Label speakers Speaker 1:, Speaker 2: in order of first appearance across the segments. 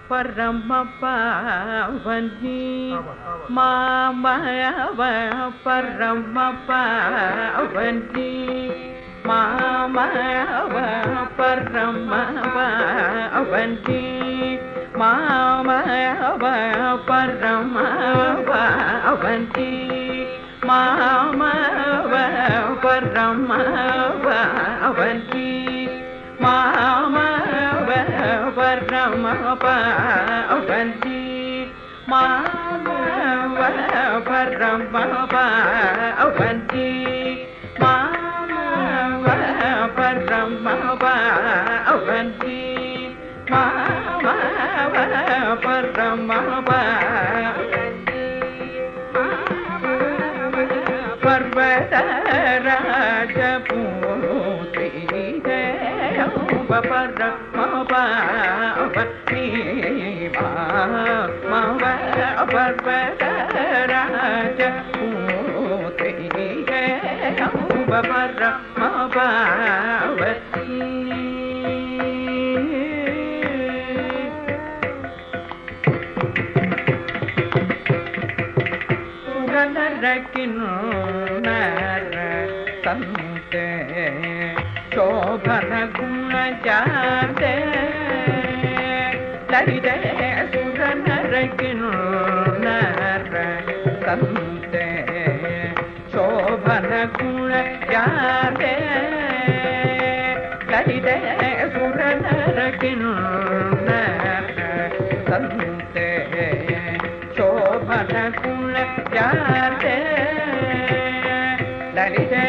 Speaker 1: பரமபாவனி மாமவ பரமபாவனி மாமவ பரமபாவனி மாமவ பரமபாவனி மாமவ பரமபாவனி மாமவ பரமபாவனி மாமவ பரமபாவனி மாமவ பரமபாவனி மாமவ பரமபாவனி பர்வதராஜ பூத்ரி பரமபாவனி மாமவ பர்வதராஜ பூத்ரி பரமபாவனி சுரனரக்கினுணர தந்தே சோபன குணஜாதே லலிதே சுரனரக்கினுணர தந்தே சோபன குணஜாதே லலிதே சுரனரக்கினுணர தந்தே சோபன குணஜாதே லலிதே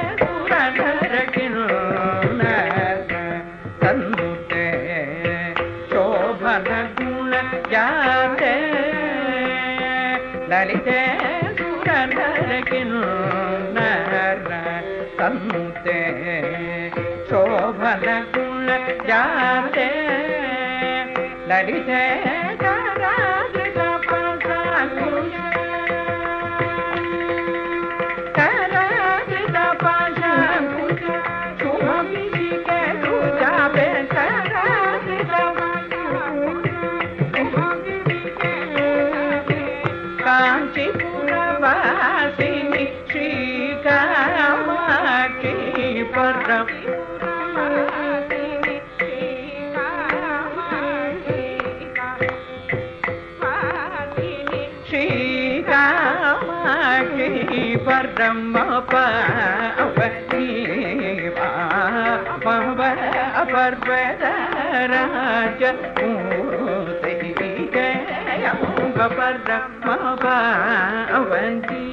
Speaker 1: சுரனரக்கினுணர தந்தே சோபன குணஜாதே லலிதே சுரனரக்கினுணர தந்தே சோபன குணஜாதே லலிதே कांचीपुरवासिनी श्री कामाक्षी परमपावनी श्री कामाक्षी परमपावनी पर्वतराज परमपावनी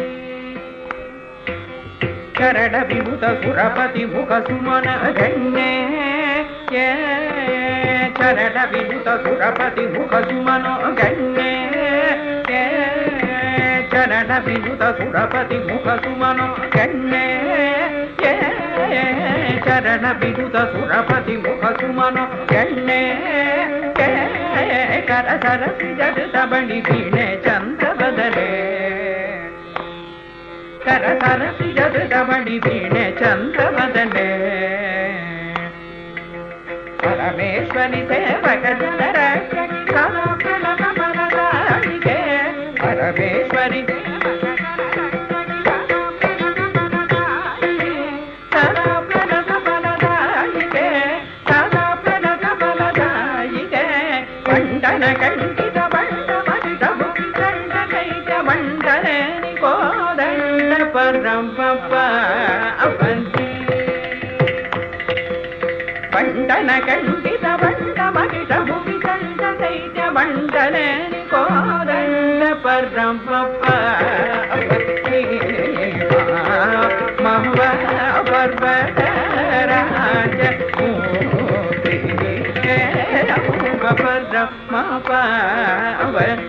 Speaker 1: चरण विभूत सुरपति मुख सुमन गण्ये चरण विभूत सुरपति मुख सुमन गण्ये चरण विभूत सुरपति मुख सुमन गण्ये चरण विभूत सुरपति मुख सुमन गण्ये कर सरसी जग सबणी वीणे चंद्र बदले कर सरसी जग सबणी वीणे चंद्र बदले परमेश्वरी सेवक जन रक्षक प्रणव बलदायिके परमेश्वरी परमपावनी पंडन कंडित बंड महिष भूमि कंड दैत्य मंडले कोदंड परमपावनी महव पर्वतराज पूत्री परमपावनी